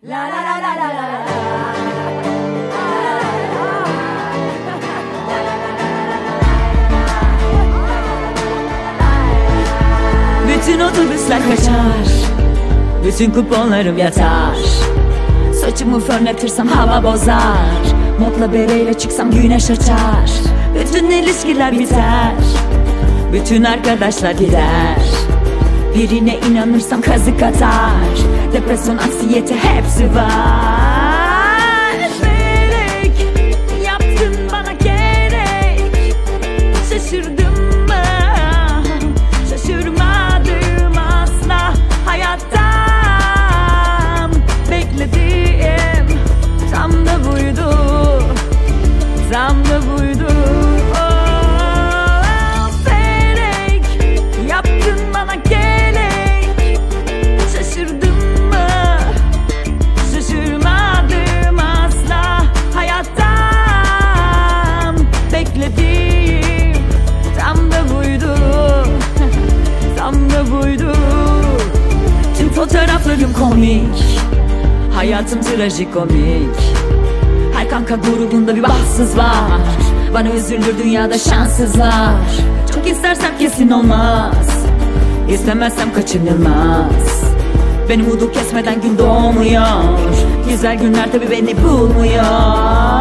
La la la la la la la. Bütün otobüsler kaçar, bütün kuponlarım yatar. Saçımı fönletirsem hava bozar, modla bereyle çıksam güneş açar. Bütün ilişkiler biter, bütün arkadaşlar gider. Birine inanırsam kazık atar, depresyon, anksiyete hepsi var. Melek, yaptın bana gerek. Şaşırdım mı? Şaşırmadım asla hayattan. Beklediğim tam da buydu, tam da buydu. Melek, yaptın bana gerek. Şaşırdım mı? Şaşırmadım asla hayattan. Beklediğim tam da buydu, tam da buydu. Tüm fotoğraflarım komik, hayatım trajikomik. Her kanka grubunda bir bahtsız var, bana üzülür dünyada şanssızlar. Çok istersem kesin olmaz, İstemezsem kaçınılmaz. Benim umudu kesmeden gün doğmuyor, güzel günler tabi beni bulmuyor.